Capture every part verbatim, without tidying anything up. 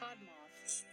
Podmoth.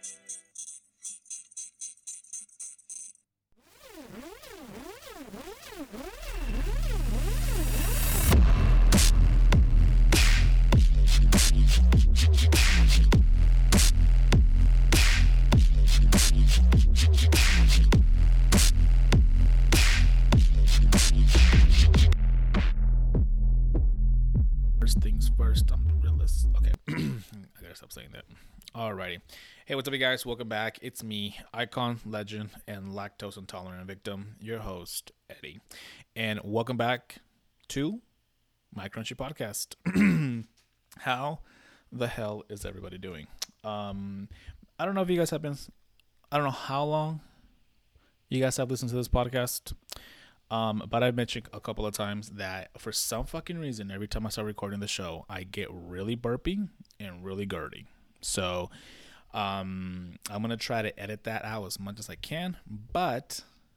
First things first, I'm the realist. Okay, I gotta stop saying that. Alrighty. Hey, what's up, you guys? Welcome back. It's me, icon, legend, and lactose intolerant victim, your host, Eddie. And welcome back to my Crunchy podcast. How the hell is everybody doing? Um, I don't know if you guys have been, I don't know how long you guys have listened to this podcast. Um, but I've mentioned a couple of times that for some fucking reason, every time I start recording the show, I get really burpy and really gurty. So um, I'm going to try to edit that out as much as I can. But,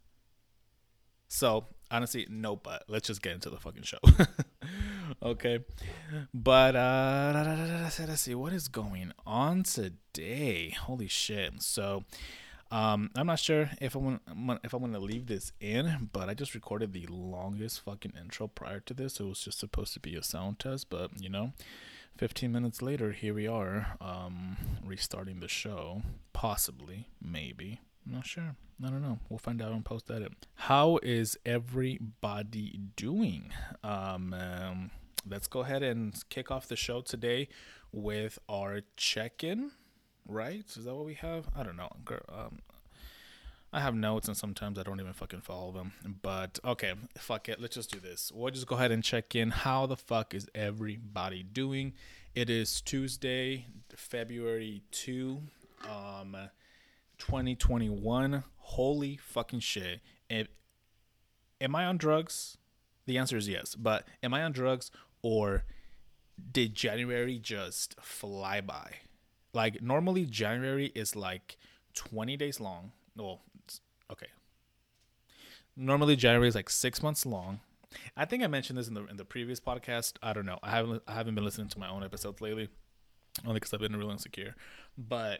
so honestly, no but. Let's just get into the fucking show. Okay. But, uh, let's see, what is going on today? Holy shit. So, Um, I'm not sure if I'm gonna, if I'm gonna leave this in, but I just recorded the longest fucking intro prior to this. It was just supposed to be a sound test, but you know, fifteen minutes later, here we are, um, restarting the show. Possibly, maybe, I'm not sure. I don't know. We'll find out and post edit. How is everybody doing? Um, um, let's go ahead and kick off the show today with our check-in. Right? Is that what we have? I don't know. Um, I have notes and sometimes I don't even fucking follow them. But okay, fuck it. Let's just do this. We'll just go ahead and check in. How the fuck is everybody doing? It is Tuesday, February second, um, twenty twenty-one. Holy fucking shit. If, am I on drugs? The answer is yes. But am I on drugs or did January just fly by? Like, normally January is like twenty days long. Well, okay. Normally January is like six months long. I think I mentioned this in the in the previous podcast. I don't know. I haven't I haven't been listening to my own episodes lately, only because I've been real insecure. But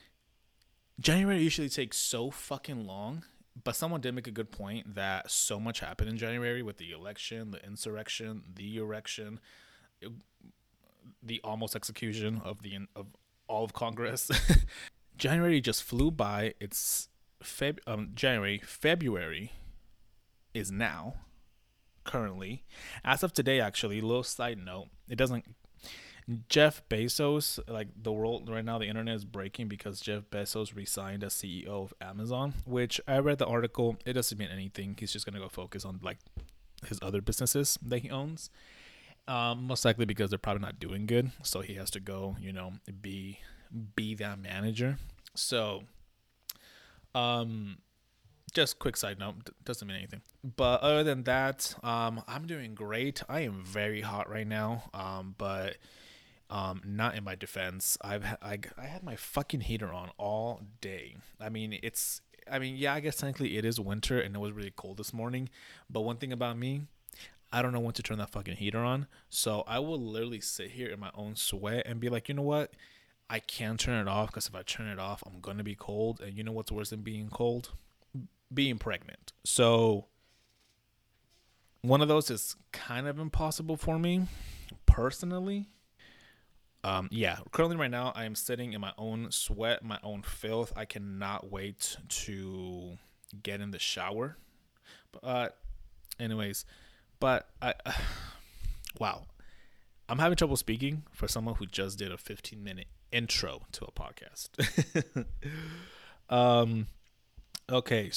January usually takes so fucking long. But someone did make a good point that so much happened in January with the election, the insurrection, the erection, the almost execution of the of all of Congress. January just flew by. It's Feb um January. February is now, currently, as of today. Actually, little side note: it doesn't. Jeff Bezos, like the world right now, the internet is breaking because Jeff Bezos resigned as C E O of Amazon. Which I read the article. It doesn't mean anything. He's just gonna go focus on like his other businesses that he owns. Um, most likely because they're probably not doing good, so he has to go, you know, be be that manager. So, um, just quick side note, doesn't mean anything. But other than that, um, I'm doing great. I am very hot right now. Um, but um, not in my defense. I've I I had my fucking heater on all day. I mean, it's. I mean, yeah, I guess technically it is winter and it was really cold this morning. But one thing about me, I don't know when to turn that fucking heater on. So I will literally sit here in my own sweat and be like, you know what? I can't turn it off because if I turn it off, I'm going to be cold. And you know what's worse than being cold? Being pregnant. So one of those is kind of impossible for me personally. Um, yeah, currently right now I am sitting in my own sweat, my own filth. I cannot wait to get in the shower. But uh, anyways, but I, uh, wow, I'm having trouble speaking for someone who just did a fifteen minute intro to a podcast. um, okay,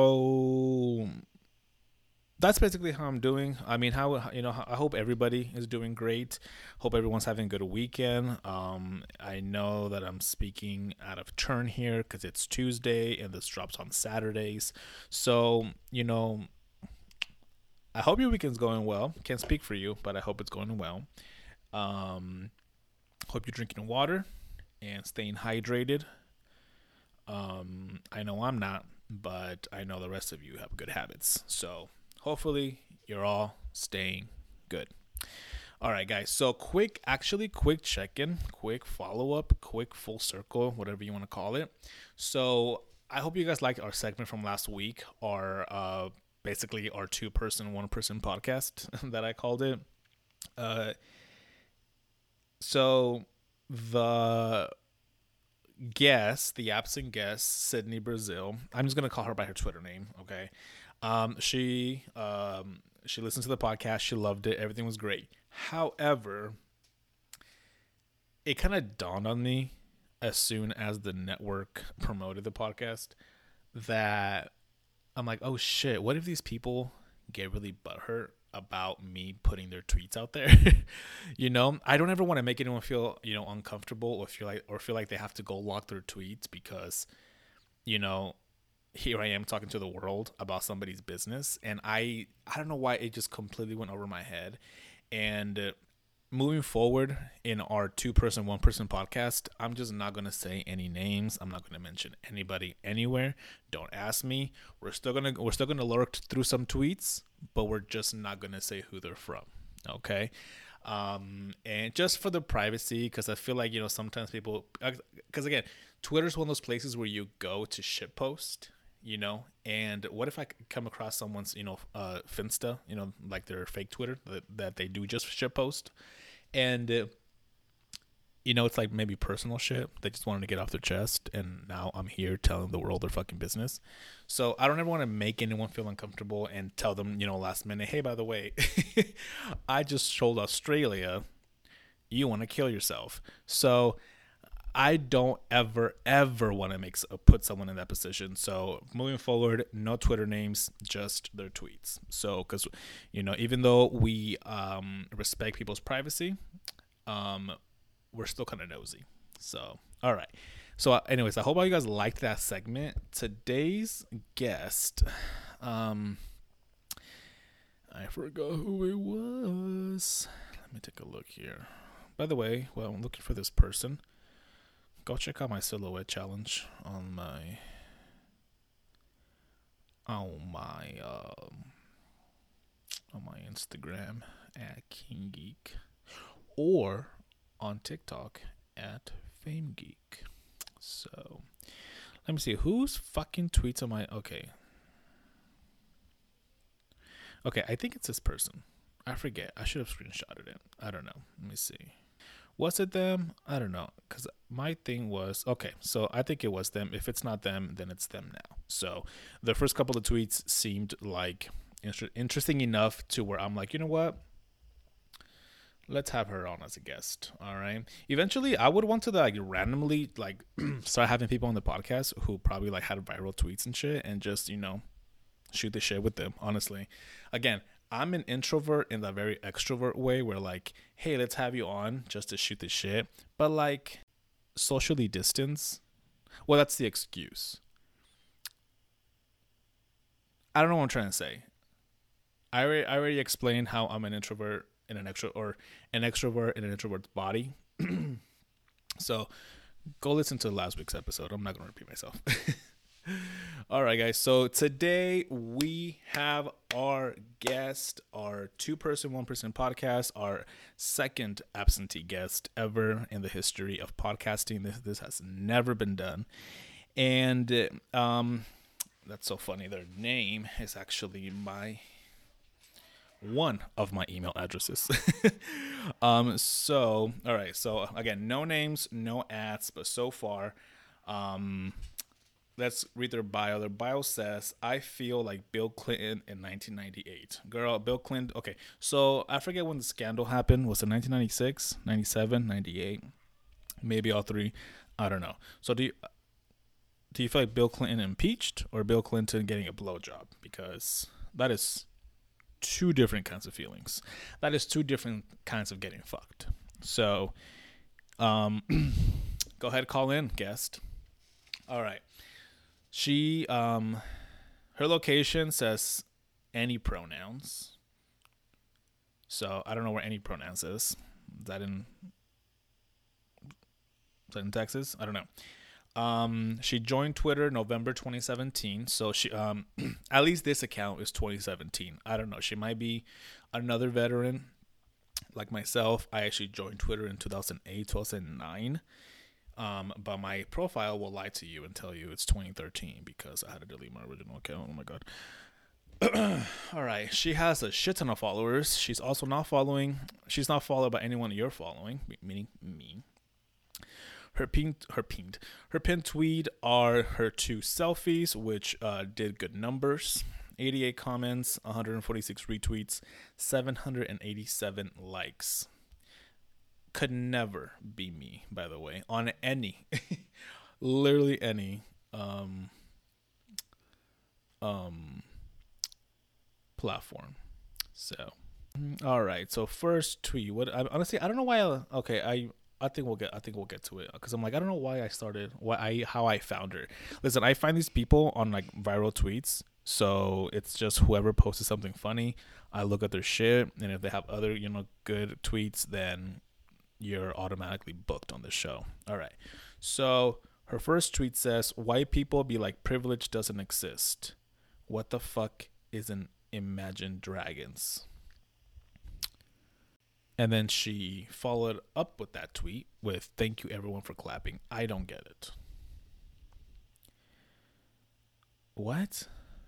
so that's basically how I'm doing. I mean, how, you know, I hope everybody is doing great. Hope everyone's having a good weekend. Um, I know that I'm speaking out of turn here because it's Tuesday and this drops on Saturdays. So, you know, I hope your weekend's going well. Can't speak for you, but I hope it's going well. Um, hope you're drinking water and staying hydrated. Um, I know I'm not, but I know the rest of you have good habits. So hopefully you're all staying good. All right, guys. So quick, actually, quick check-in, quick follow-up, quick full circle, whatever you want to call it. So I hope you guys liked our segment from last week, our uh, basically our two-person, one-person podcast that I called it. Uh, so the guest, the absent guest, Sydney Brazil. I'm just gonna call her by her Twitter name. Okay. Um, she um, she listened to the podcast. She loved it. Everything was great. However, it kind of dawned on me as soon as the network promoted the podcast that I'm like, oh shit, what if these people get really butthurt about me putting their tweets out there? You know, I don't ever want to make anyone feel, you know, uncomfortable or feel like or feel like they have to go lock their tweets because, you know, here I am talking to the world about somebody's business, and I I don't know why it just completely went over my head. And uh, moving forward in our two person, one person podcast, I'm just not going to say any names. I'm not going to mention anybody anywhere. Don't ask me. We're still going to, we're still going to lurk through some tweets, but we're just not going to say who they're from. Okay. Um, and just for the privacy, because I feel like, you know, sometimes people, because again, Twitter's one of those places where you go to shitpost, you know, and what if I come across someone's, you know, uh, Finsta, you know, like their fake Twitter that, that they do just shitpost, and uh, you know, it's like maybe personal shit they just wanted to get off their chest, and now I'm here telling the world their fucking business. So I don't ever want to make anyone feel uncomfortable and tell them, you know, last minute, hey, by the way, I just told Australia you want to kill yourself. So I don't ever, ever want to make put someone in that position. So moving forward, no Twitter names, just their tweets. So, because, you know, even though we um, respect people's privacy, um, we're still kind of nosy. So, all right. So, uh, anyways, I hope all you guys liked that segment. Today's guest, um, I forgot who it was. Let me take a look here. By the way, while I'm looking for this person, go check out my silhouette challenge on my on my um on my Instagram at King Geek, or on TikTok at Fame Geek. So let me see who's fucking tweets on my okay. Okay, I think it's this person. I forget. I should have screenshotted it. I don't know. Let me see. Was it them? I don't know. Because my thing was, okay, so I think it was them. If it's not them, then it's them now. So the first couple of tweets seemed like inter- interesting enough to where I'm like, you know what? Let's have her on as a guest. All right. Eventually, I would want to like randomly like start having people on the podcast who probably like had viral tweets and shit and just, you know, shoot the shit with them, honestly. Again, I'm an introvert in that very extrovert way where like, hey, let's have you on just to shoot the shit. But like socially distance, well, that's the excuse. I don't know what I'm trying to say. I already, I already explained how I'm an introvert in an extro or an extrovert in an introvert's body. So go listen to last week's episode. I'm not going to repeat myself. All right, guys. So today we have our guest, our two-person, one-person podcast, our second absentee guest ever in the history of podcasting. This this has never been done, and um, that's so funny. Their name is actually my one of my email addresses. um. So all right. So again, no names, no ads, but so far, um. Let's read their bio. Their bio says, I feel like Bill Clinton in nineteen ninety-eight. Girl, Bill Clinton. Okay, so I forget when the scandal happened. Was it nineteen ninety-six, ninety-seven, ninety-eight? Maybe all three. I don't know. So do you, do you feel like Bill Clinton impeached or Bill Clinton getting a blowjob? Because that is two different kinds of feelings. That is two different kinds of getting fucked. So um, go ahead, call in, guest. All right. She, um, her location says any pronouns. So I don't know where any pronouns is. Is that in, is that in Texas? I don't know. Um, she joined Twitter November twenty seventeen. So she, um, at least this account is twenty seventeen. I don't know. She might be another veteran. Like myself, I actually joined Twitter in two thousand eight, two thousand nine. Um, but my profile will lie to you and tell you it's twenty thirteen because I had to delete my original account. Oh my god. All right, she has a shit ton of followers. She's also not following. She's not followed by anyone you're following, meaning me. Her pinned, her pinned, her pinned tweet are her two selfies, which uh, did good numbers. eighty-eight comments, one hundred forty-six retweets, seven hundred eighty-seven likes. Could never be me, by the way, on any, literally any, um, um, platform. So, all right. So first tweet. What? I, honestly, I don't know why. I, okay, I I think we'll get. I think we'll get to it because I'm like I don't know why I started. Why I how I found her. Listen, I find these people on like viral tweets. So it's just whoever posted something funny. I look at their shit, and if they have other you know good tweets, then you're automatically booked on the show. All right. So her first tweet says, "White people be like privilege doesn't exist. What the fuck is an Imagine Dragons?" And then she followed up with that tweet with, "Thank you everyone for clapping. I don't get it." What?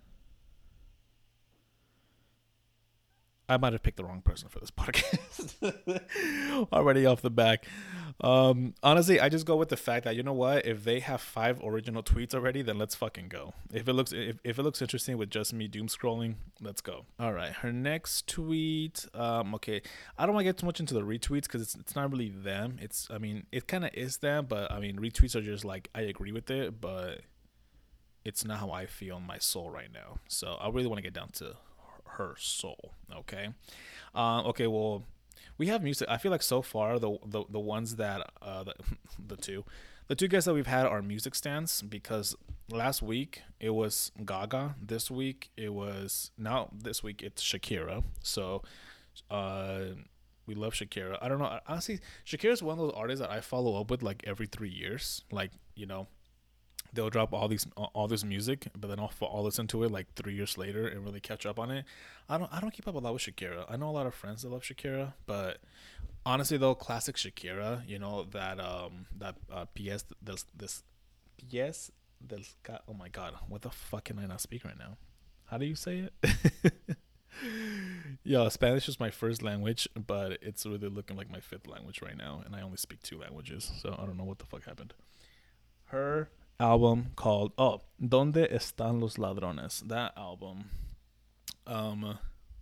I might have picked the wrong person for this podcast. Already off the back. Um, honestly, I just go with the fact that you know what? If they have five original tweets already, then let's fucking go. If it looks if, if it looks interesting with just me doom scrolling, let's go. All right, her next tweet. Um, okay, I don't want to get too much into the retweets because it's it's not really them. It's I mean it kind of is them, but I mean retweets are just like I agree with it, but it's not how I feel in my soul right now. So I really want to get down to her soul. Okay. Uh, okay. Well, we have music. I feel like so far the the, the ones that uh the, the two the two guests that we've had are music stands because last week it was Gaga. This week it was now this week it's Shakira. So uh we love Shakira. I don't know. Honestly, Shakira is one of those artists that I follow up with like every three years. Like you know. They'll drop all these all this music, but then I'll, I'll listen to it like three years later and really catch up on it. I don't I don't keep up a lot with Shakira. I know a lot of friends that love Shakira, but honestly though, classic Shakira, you know that um that uh, P S this this P S del oh my god, what the fuck can I not speak right now? How do you say it? Yo, Spanish is my first language, but it's really looking like my fifth language right now, and I only speak two languages, so I don't know what the fuck happened. Her album called oh Donde Están los Ladrones. That album, um,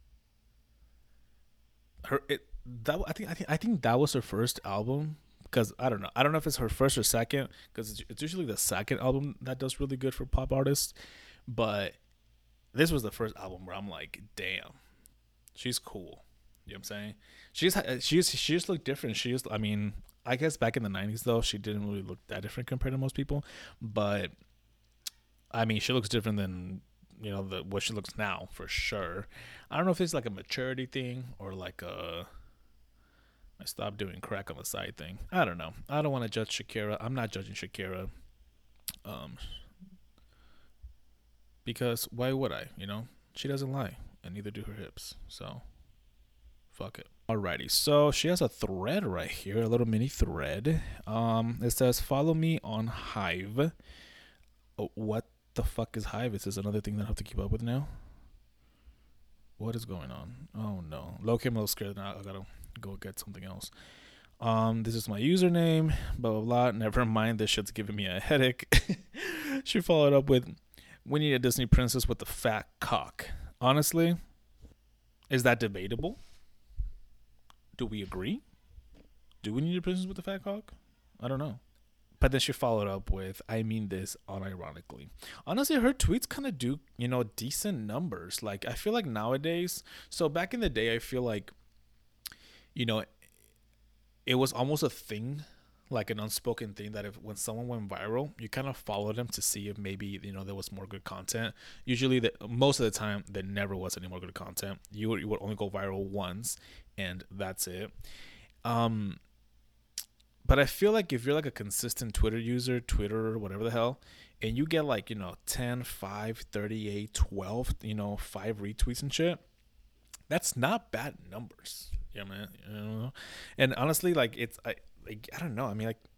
her it that I think I think I think that was her first album because I don't know I don't know if it's her first or second because it's, it's usually the second album that does really good for pop artists, but this was the first album where I'm like, damn, she's cool. You know what I'm saying? She's she's she just looked different. She just I mean. I guess back in the nineties, though, she didn't really look that different compared to most people. But, I mean, she looks different than, you know, the what she looks now, for sure. I don't know if it's like a maturity thing or like a I stopped doing crack on the side thing. I don't know. I don't want to judge Shakira. I'm not judging Shakira. Um, because why would I, you know? She doesn't lie, and neither do her hips. So, fuck it. Alrighty, so she has a thread right here, a little mini thread. Um, it says, "Follow me on Hive." Oh, what the fuck is Hive? Is this another thing that I have to keep up with now? What is going on? Oh no, low-key I'm a little scared now. I gotta go get something else. Um, this is my username. Blah blah blah. Never mind, this shit's giving me a headache. She followed up with, "We need a Disney princess with a fat cock." Honestly, is that debatable? Do we agree? Do we need a princess with a fat cock? I don't know. But then she followed up with, "I mean this unironically." Honestly, her tweets kind of do, you know, decent numbers. Like, I feel like nowadays, so back in the day, I feel like, you know, it was almost a thing, like an unspoken thing that if when someone went viral, you kind of followed them to see if maybe, you know, there was more good content. Usually, the, most of the time, there never was any more good content. You would, you would only go viral once, and that's it. Um, but I feel like if you're like a consistent Twitter user, Twitter, whatever the hell, and you get like, you know, ten, five, thirty-eight, twelve, you know, five retweets and shit, That's not bad numbers. Yeah, man. You know? And honestly, like it's I like I don't know. I mean, like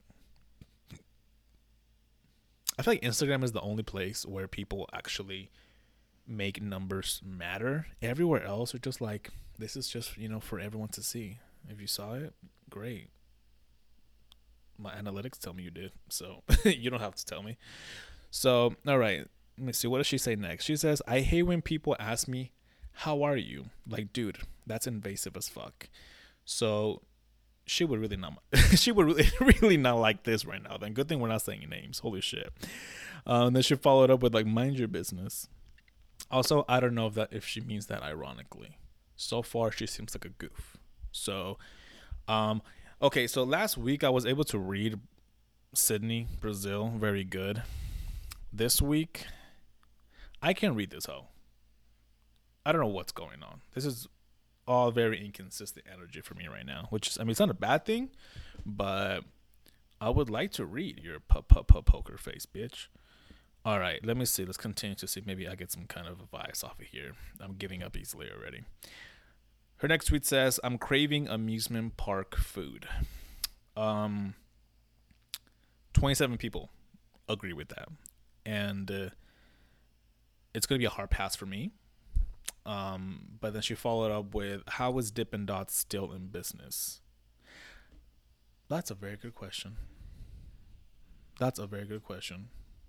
I feel like Instagram is the only place where people actually make numbers matter. Everywhere else, are just like this is just you know for everyone to see. If you saw it, great. My analytics tell me you did, so you don't have to tell me. So, all right, let me see. What does she say next? She says, "I hate when people ask me, how are you?' Like, dude, that's invasive as fuck." So she would really not. She would really, really not like this right now. Then good thing we're not saying names. Holy shit. Uh, and then she followed up with like, "Mind your business." Also, I don't know if that if she means that ironically. So far, she seems like a goof. So, um, okay. So last week I was able to read Sydney, Brazil, very good. This week, I can't read this hoe. I don't know what's going on. This is all very inconsistent energy for me right now, which is, I mean, it's not a bad thing, but I would like to read your pu- pu- pu- poker face, bitch. All right, let me see. Let's continue to see. Maybe I get some kind of advice off of here. I'm giving up easily already. Her next tweet says, "I'm craving amusement park food." Um, twenty-seven people agree with that. And uh, it's going to be a hard pass for me. Um, but then she followed up with, "How is Dippin' Dots still in business?" That's a very good question. That's a very good question.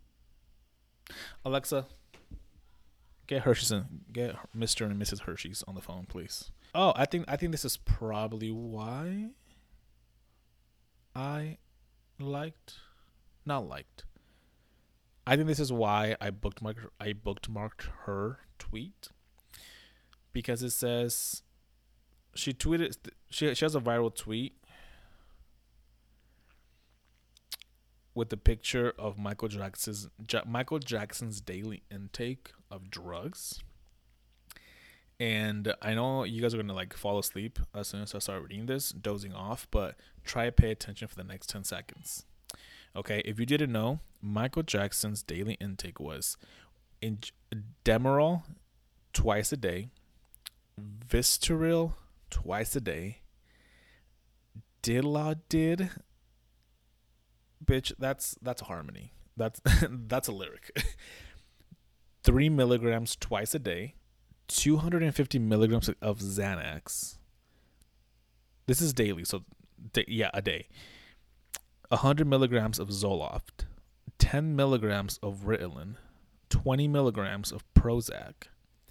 Alexa, get Hershey's and get Mister and Missus Hershey's on the phone, please. Oh, I think I think this is probably why I liked, not liked. I think this is why I bookmarked I bookmarked her tweet because it says she tweeted she she has a viral tweet with the picture of Michael Jackson's ja- Michael Jackson's daily intake of drugs. And I know you guys are gonna like fall asleep as soon as I start reading this, dozing off, but try to pay attention for the next ten seconds. Okay, if you didn't know, Michael Jackson's daily intake was in Demerol twice a day, Vistaril twice a day, Dilaudid, bitch, that's that's a harmony. That's that's a lyric. Three milligrams twice a day, two hundred and fifty milligrams of Xanax. This is daily, so yeah, a day. one hundred milligrams of Zoloft, ten milligrams of Ritalin, twenty milligrams of Prozac,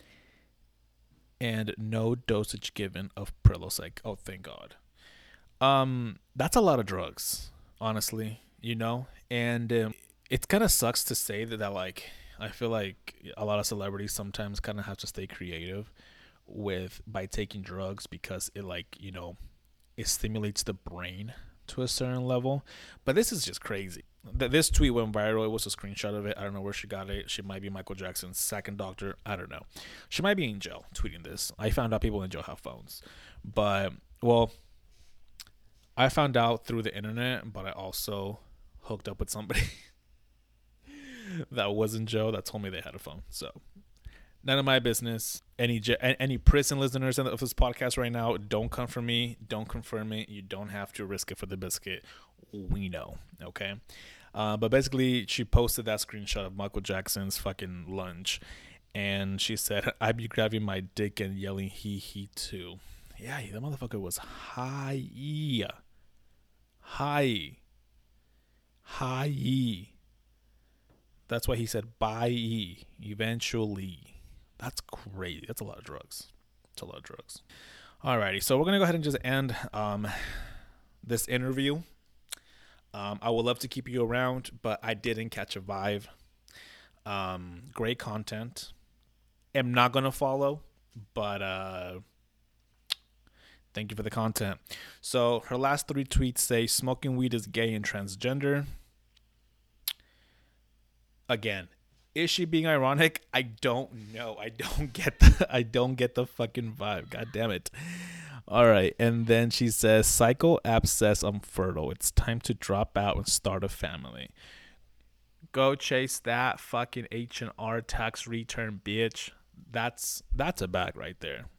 and no dosage given of Prilosec. Oh, thank God. Um, that's a lot of drugs, honestly, you know? And um, it kind of sucks to say that, that, like, I feel like a lot of celebrities sometimes kind of have to stay creative with by taking drugs because it, like, you know, it stimulates the brain to a certain level. But this is just crazy. This tweet went viral. It was a screenshot of it. I don't know where she got it. She might be Michael Jackson's second doctor. I don't know. She might be in jail tweeting this. I found out people in jail have phones. But, well, I found out through the internet, but I also hooked up with somebody that was in jail that told me they had a phone. So none of my business. Any any prison listeners of this podcast right now, don't come for me. Don't confirm it. You don't have to risk it for the biscuit. We know, okay? Uh, but basically, she posted that screenshot of Michael Jackson's fucking lunch, and she said, "I be grabbing my dick and yelling he he too." Yeah, that motherfucker was high, high, high. That's why he said bye eventually. That's crazy. That's a lot of drugs. It's a lot of drugs. Alrighty, so we're gonna go ahead and just end um, this interview. Um, I would love to keep you around, but I didn't catch a vibe. Um, great content. Am not gonna follow, but uh, thank you for the content. So her last three tweets say smoking weed is gay and transgender. Again, is she being ironic? I don't know. I don't get the I don't get the fucking vibe. God damn it. All right. And then she says, "Psycho app says I'm fertile. It's time to drop out and start a family." Go chase that fucking H and R tax return, bitch. That's that's a bag right there.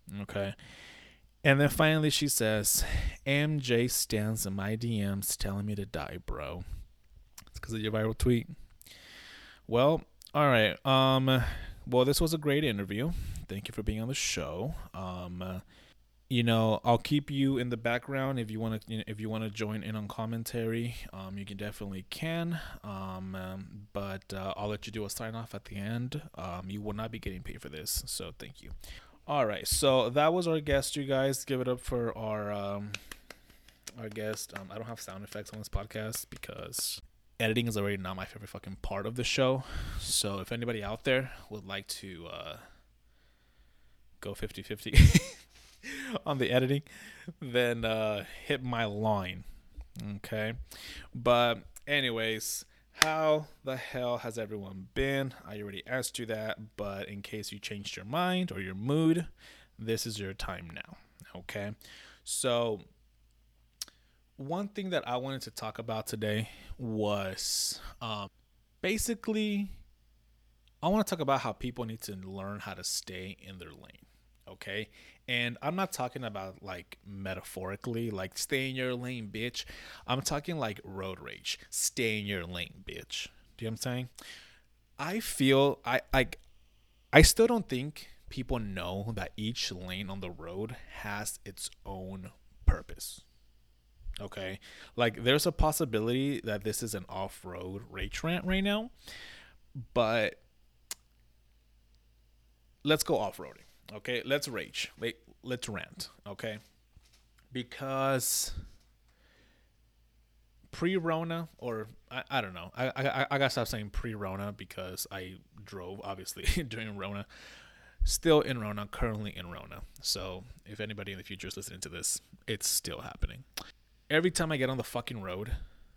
Okay. And then finally she says, M J stands in my D Ms telling me to die, bro. It's because of your viral tweet. Well, all right. Um, well, this was a great interview. Thank you for being on the show. Um, uh, you know, I'll keep you in the background if you want to. You know, if you want to join in on commentary, um, you can definitely can. Um, um but uh, I'll let you do a sign off at the end. Um, you will not be getting paid for this, so thank you. All right, so that was our guest. You guys, give it up for our um, our guest. Um, I don't have sound effects on this podcast because editing is already not my favorite fucking part of the show. So if anybody out there would like to uh, go fifty-fifty on the editing, then uh, hit my line. Okay. But anyways, how the hell has everyone been? I already asked you that, but in case you changed your mind or your mood, this is your time now. Okay. So one thing that I wanted to talk about today was um, basically, I want to talk about how people need to learn how to stay in their lane. Okay. And I'm not talking about like metaphorically, like stay in your lane, bitch. I'm talking like road rage. Stay in your lane, bitch. Do you know what I'm saying? I feel I like I still don't think people know that each lane on the road has its own purpose. Okay. Like there's a possibility that this is an off-road rage rant right now, but let's go off-roading. Okay, let's rage. Wait, let's rant. Okay, because pre-Rona, or I, I don't know. I, I I gotta stop saying pre-Rona because I drove obviously during Rona. Still in Rona, currently in Rona. So if anybody in the future is listening to this, it's still happening. Every time I get on the fucking road,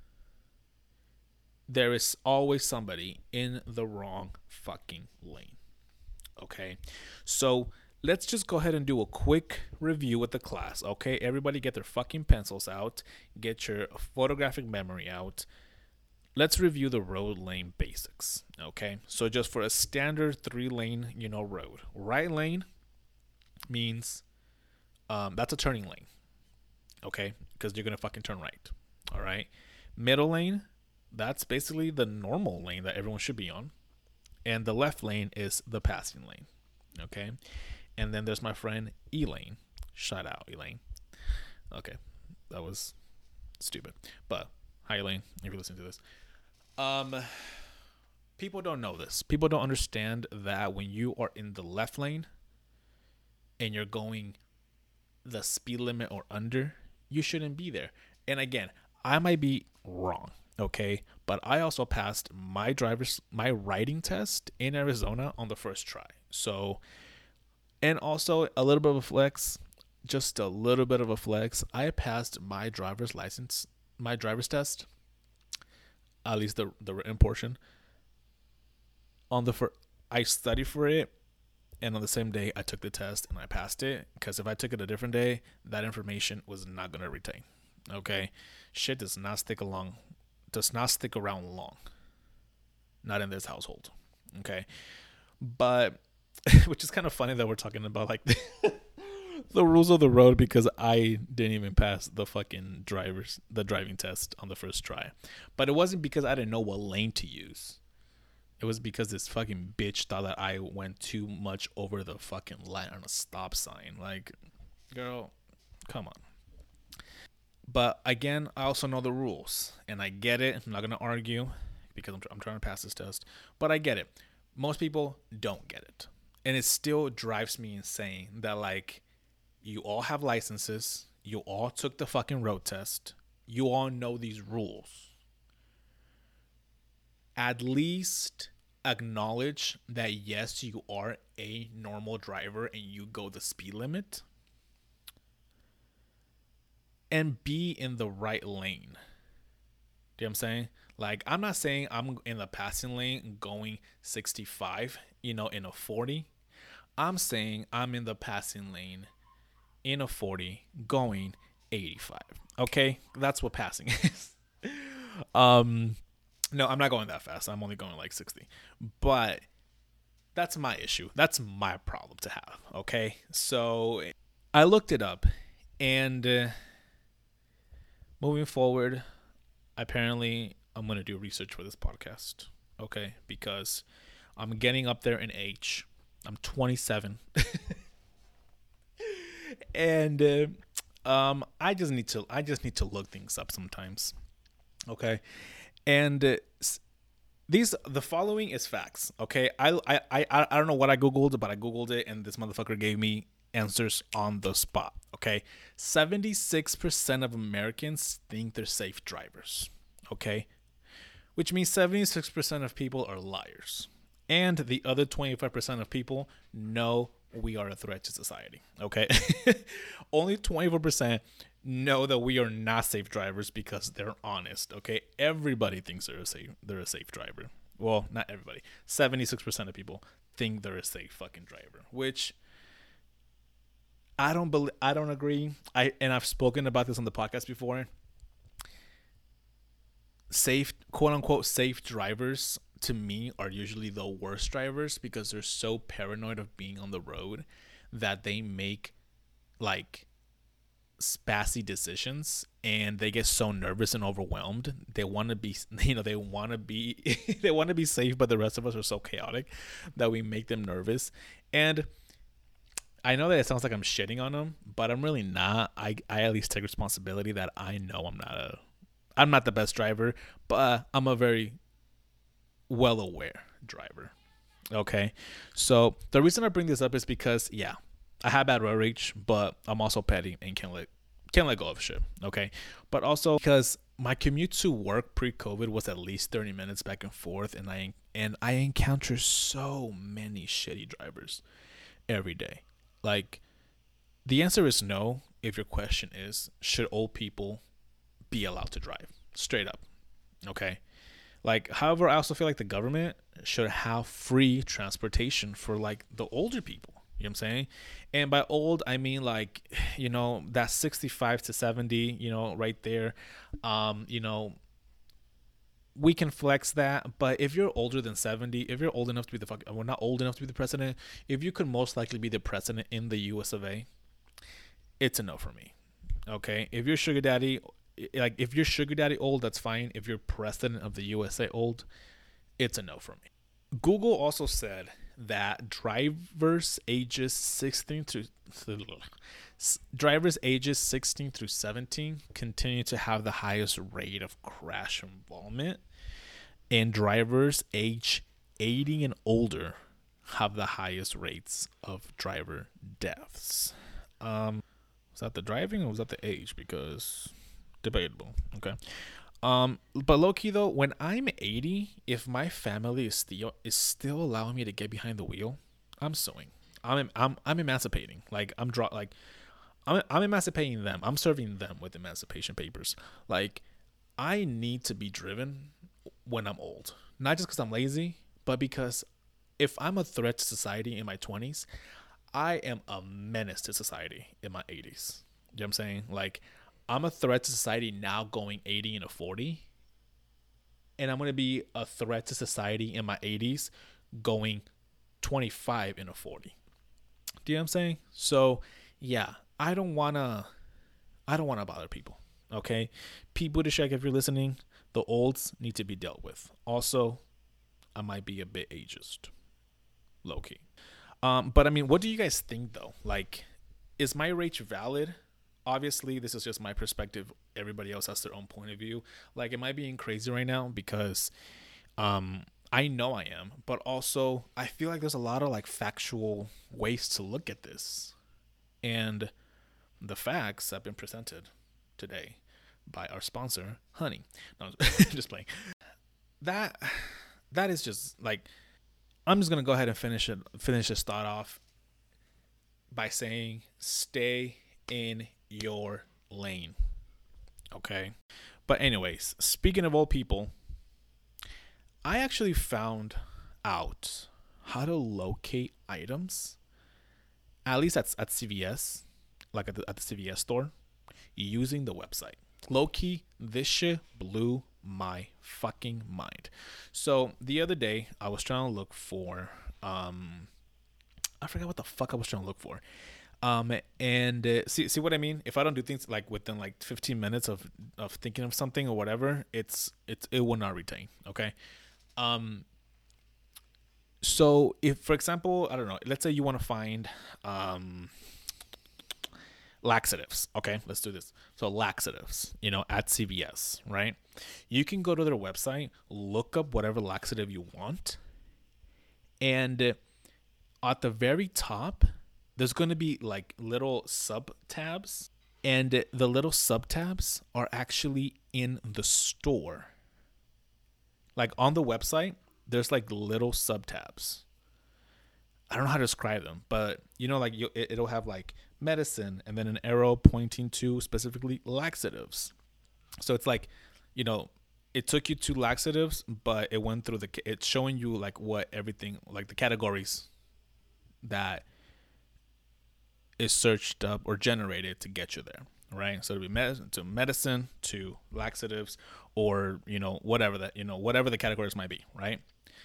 there is always somebody in the wrong fucking lane. Okay, so let's just go ahead and do a quick review with the class. Okay, everybody get their fucking pencils out, get your photographic memory out. Let's review the road lane basics. Okay, so just for a standard three lane, you know, road, right lane means um, that's a turning lane. Okay, because you're gonna fucking turn right. All right, middle lane, that's basically the normal lane that everyone should be on. And the left lane is the passing lane. Okay. And then there's my friend Elaine. Shout out, Elaine. Okay. That was stupid. But hi, Elaine, if you're listening to this. Um, people don't know this. People don't understand that when you are in the left lane and you're going the speed limit or under, you shouldn't be there. And again, I might be wrong. Okay, but I also passed my driver's my riding test in Arizona on the first try. So, and also a little bit of a flex, just a little bit of a flex. I passed my driver's license, my driver's test, at least the the written portion. On the first, I studied for it, and on the same day I took the test and I passed it. Because if I took it a different day, that information was not gonna retain. Okay, shit does not stick along. Does not stick around long. Not in this household. Okay. But, which is kind of funny that we're talking about like the rules of the road because I didn't even pass the fucking driver's, the driving test on the first try. But it wasn't because I didn't know what lane to use. It was because this fucking bitch thought that I went too much over the fucking line on a stop sign. Like, girl, come on. But again, I also know the rules, and I get it. I'm not going to argue because I'm, I'm trying to pass this test, but I get it. Most people don't get it. And it still drives me insane that, like, you all have licenses. You all took the fucking road test. You all know these rules. At least acknowledge that, yes, you are a normal driver and you go the speed limit. And be in the right lane. Do you know what I'm saying? Like, I'm not saying I'm in the passing lane going sixty-five, you know, in a forty. I'm saying I'm in the passing lane in a forty going eighty-five. Okay? That's what passing is. um, no, I'm not going that fast. I'm only going like sixty. But that's my issue. That's my problem to have. Okay, so I looked it up, and uh, moving forward, apparently I'm gonna do research for this podcast. Okay, because I'm getting up there in age. I'm twenty-seven, and uh, um, I just need to I just need to look things up sometimes. Okay, and uh, these the following is facts. Okay, I I I I don't know what I googled, but I googled it, and this motherfucker gave me answers on the spot. Okay, seventy-six percent of Americans think they're safe drivers. Okay, which means seventy-six percent of people are liars, and the other twenty-five percent of people know we are a threat to society. Okay, only twenty-four percent know that we are not safe drivers because they're honest. Okay, everybody thinks they're a safe they're a safe driver. Well, not everybody. seventy-six percent of people think they're a safe fucking driver, which I don't believe. I don't agree. I and I've spoken about this on the podcast before. Safe, quote unquote, safe drivers to me are usually the worst drivers because they're so paranoid of being on the road that they make like spazzy decisions, and they get so nervous and overwhelmed. They want to be, you know, they want to be, they want to be safe, but the rest of us are so chaotic that we make them nervous. And I know that it sounds like I'm shitting on them, but I'm really not. I, I at least take responsibility that I know I'm not a, I'm not the best driver, but I'm a very well aware driver. Okay. So the reason I bring this up is because, yeah, I have bad road rage, but I'm also petty and can't let can't let go of shit. Okay. But also because my commute to work pre-COVID was at least thirty minutes back and forth, and I and I encounter so many shitty drivers every day. Like, the answer is no if your question is, should old people be allowed to drive? Straight up. Okay. Like, however, I also feel like the government should have free transportation for like the older people. You know what I'm saying? And by old, I mean like, you know, that sixty-five to seventy, you know, right there. Um, you know, we can flex that, but if you're older than seventy, if you're old enough to be the fuck, well, not old enough to be the president, if you could most likely be the president in the U S of A, it's a no for me. Okay? If you're sugar daddy, like if you're sugar daddy old, that's fine. If you're president of the U S A old, it's a no for me. Google also said that drivers ages sixteen through drivers ages sixteen through seventeen continue to have the highest rate of crash involvement, and drivers age eighty and older have the highest rates of driver deaths. Um, was that the driving or was that the age? Because debatable. Okay. Um, but low key though, when I'm eighty, if my family is still is still allowing me to get behind the wheel, I'm suing. I'm I'm I'm emancipating. Like I'm draw like I'm I'm emancipating them. I'm serving them with emancipation papers. Like, I need to be driven when I'm old, not just because I'm lazy, but because if I'm a threat to society in my twenties, I am a menace to society in my eighties. You know what I'm saying? Like, I'm a threat to society now going eighty and a forty. And I'm going to be a threat to society in my eighties going twenty-five and a forty. Do you know what I'm saying? So, yeah, I don't want to I don't want to bother people. Okay? Pete Buttigieg, if you're listening, the olds need to be dealt with. Also, I might be a bit ageist. Low key. Um, but I mean, what do you guys think though? Like, is my rage valid? Obviously, this is just my perspective. Everybody else has their own point of view. Like, am I being crazy right now? Because um, I know I am. But also, I feel like there's a lot of, like, factual ways to look at this. And the facts have been presented today by our sponsor, Honey. No, just playing. That, that is just, like, I'm just going to go ahead and finish it, finish this thought off by saying stay in your lane. Okay. But anyways, speaking of old people, I actually found out how to locate items, at least at, at C V S, like at the, at the C V S store, using the website. Low key, this shit blew my fucking mind. So the other day, I was trying to look for Um, I forgot what the fuck I was trying to look for. Um, and uh, see see what I mean. If I don't do things like within like fifteen minutes of of thinking of something or whatever, it's it's it will not retain. Okay. Um. So if, for example, I don't know, let's say you want to find um laxatives. Okay, let's do this. So laxatives, you know, at C V S, right? You can go to their website, look up whatever laxative you want, and at the very top, there's going to be like little sub tabs, and the little sub tabs are actually in the store. Like on the website, there's like little sub tabs. I don't know how to describe them, but you know, like you, it, it'll have like medicine and then an arrow pointing to specifically laxatives. So it's like, you know, it took you to laxatives, but it went through the, it's showing you like what everything, like the categories that is searched up or generated to get you there, right? So it'll be medicine to medicine to laxatives, or you know whatever that you know whatever the categories might be, right?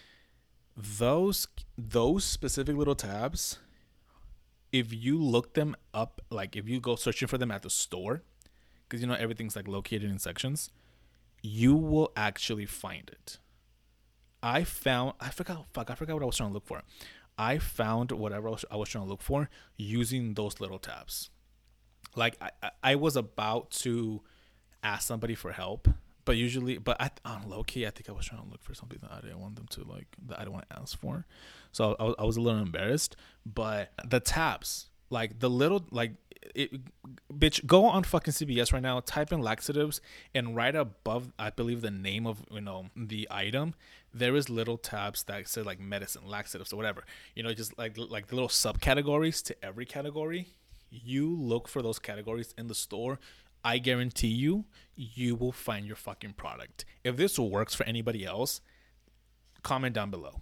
Those those specific little tabs, if you look them up, like if you go searching for them at the store, because you know everything's like located in sections, you will actually find it. I found I forgot fuck I forgot what I was trying to look for. I found whatever I was trying to look for using those little tabs. Like I, I was about to ask somebody for help, but usually, but I, on low key, I think I was trying to look for something that I didn't want them to like, that I didn't want to ask for. So I, I was a little embarrassed, but the tabs, like the little, like it, bitch, go on fucking C V S right now, type in laxatives, and right above, I believe the name of, you know, the item, there is little tabs that say like medicine, laxatives, or whatever, you know, just like, like the little subcategories to every category. You look for those categories in the store. I guarantee you, you will find your fucking product. If this works for anybody else, comment down below.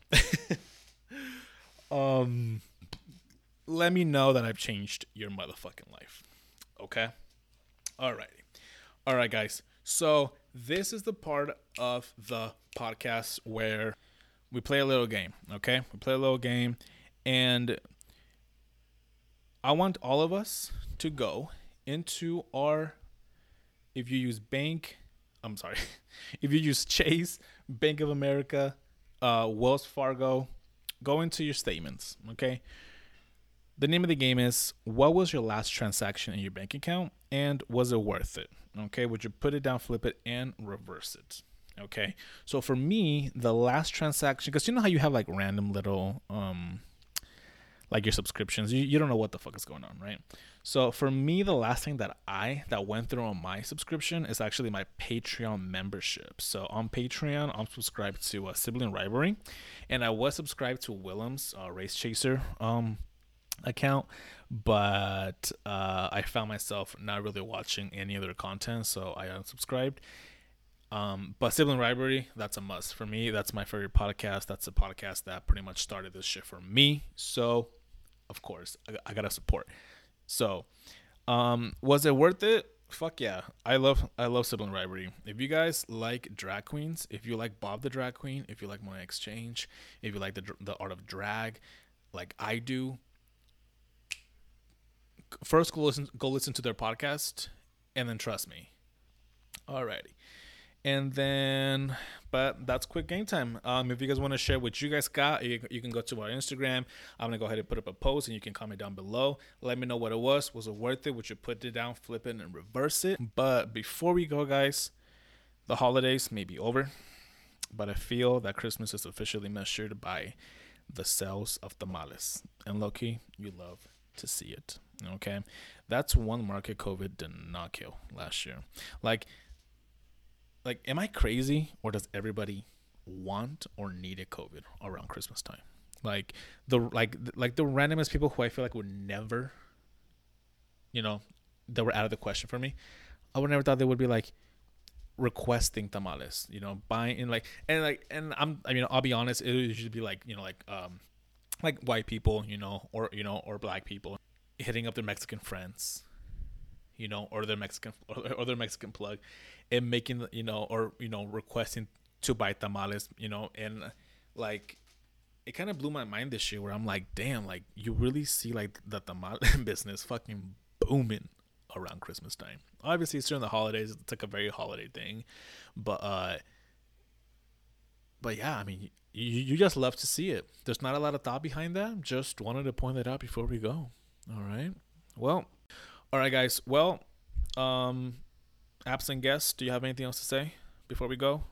um, let me know that I've changed your motherfucking life. Okay? Alrighty. Alright, guys. So this is the part of the podcast where we play a little game. Okay? We play a little game, and I want all of us to go into our, if you use bank, I'm sorry, if you use Chase, Bank of America, uh, Wells Fargo, go into your statements, okay? The name of the game is, what was your last transaction in your bank account, and was it worth it? Okay, would you put it down, flip it, and reverse it? Okay, so for me, the last transaction, because you know how you have like random little, um, like your subscriptions, you, you don't know what the fuck is going on, right? So for me, the last thing that I that went through on my subscription is actually my Patreon membership. So on Patreon, I'm subscribed to a Sibling Rivalry, and I was subscribed to Willem's uh, Race Chaser um account, but uh, I found myself not really watching any of their content, so I unsubscribed. Um, but Sibling Rivalry, that's a must for me. That's my favorite podcast. That's a podcast that pretty much started this shit for me. So, of course, I, I gotta support. So, um, was it worth it? Fuck yeah. I love I love Sibling Rivalry. If you guys like drag queens, if you like Bob the Drag Queen, if you like Monét X Change, if you like the the art of drag, like I do, first go listen go listen to their podcast, and then trust me. Alrighty. And then, but that's quick game time. Um, if you guys want to share what you guys got, you, you can go to our Instagram. I'm going to go ahead and put up a post, and you can comment down below. Let me know what it was. Was it worth it? Would you put it down, flip it, and reverse it? But before we go, guys, the holidays may be over, but I feel that Christmas is officially measured by the sales of tamales. And Loki, you love to see it. Okay? That's one market COVID did not kill last year. Like, Like, am I crazy, or does everybody want or need a COVID around Christmas time? Like the like like the randomest people who I feel like would never, you know, that were out of the question for me. I would never thought they would be like requesting tamales, you know, buying and like and like and I'm I mean I'll be honest, it would usually be like you know like um like white people, you know, or you know or black people hitting up their Mexican friends, you know, or their Mexican or, or their Mexican plug, and making, you know, or you know, requesting to buy tamales, you know, and like it kind of blew my mind this year where I'm like, damn, like you really see like the tamale business fucking booming around Christmas time. Obviously, it's during the holidays. It's like a very holiday thing, but uh, but yeah, I mean, you you just love to see it. There's not a lot of thought behind that. Just wanted to point that out before we go. All right. Well, all right, guys. Well, um, absent guest, do you have anything else to say before we go?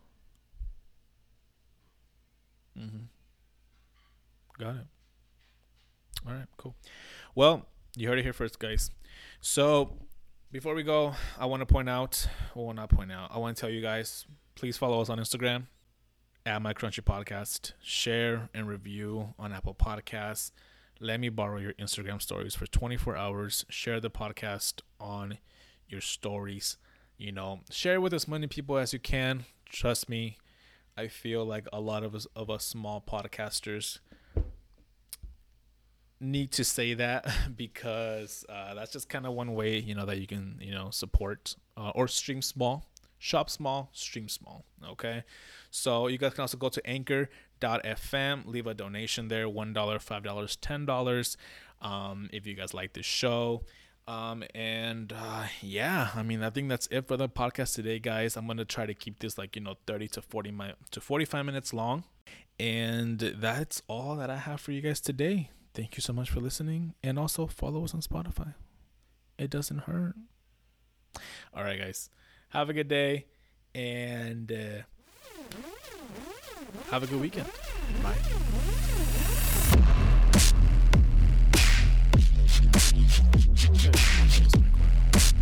Mm-hmm. Got it. All right, cool. Well, you heard it here first, guys. So before we go, I want to point out, well, not point out, I want to tell you guys, please follow us on Instagram at My Crunchy Podcast. Share and review on Apple Podcasts. Let me borrow your Instagram stories for twenty-four hours. Share the podcast on your stories. You know, share with as many people as you can. Trust me, I feel like a lot of us of us small podcasters need to say that because uh, that's just kind of one way, you know, that you can, you know, support uh, or stream small, shop small, stream small. Okay. So you guys can also go to anchor dot f m, leave a donation there, one dollar, five dollars, ten dollars. Um, if you guys like this show. Um, and uh, yeah, I mean, I think that's it for the podcast today, guys. I'm going to try to keep this like, you know, thirty to forty mi- to forty-five minutes long. And that's all that I have for you guys today. Thank you so much for listening. And also follow us on Spotify. It doesn't hurt. All right, guys. Have a good day. And uh, have a good weekend. Bye. Good.